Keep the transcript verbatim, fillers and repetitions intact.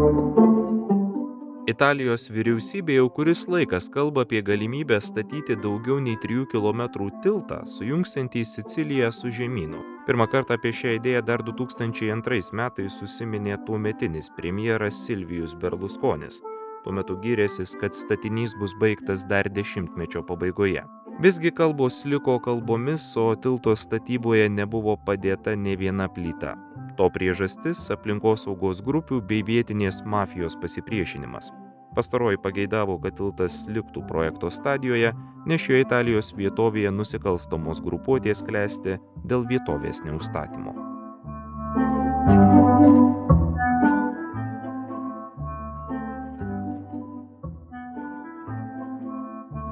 Italijos vyriausybė jau kuris laikas kalba apie galimybę statyti daugiau nei trijų kilometrų tiltą, sujungsiantį Siciliją su žemynu. Pirmą kartą apie šią idėją dar du tūkstančiai antrais metais užsiminė tuometinis premjeras Silvijus Berlusconis. Tuo metu gyrėsis, kad statinys bus baigtas dar dešimtmečio pabaigoje. Visgi kalbos liko kalbomis, o tilto statyboje nebuvo padėta nė viena plyta. To priežastis – aplinkosaugos grupių bei vietinės mafijos pasipriešinimas. Pastaroji pageidavo, kad tiltas liktų projekto stadijoje, nes šioje Italijos vietovėje nusikalstamos grupuotės klesti dėl vietovės neužstatymo.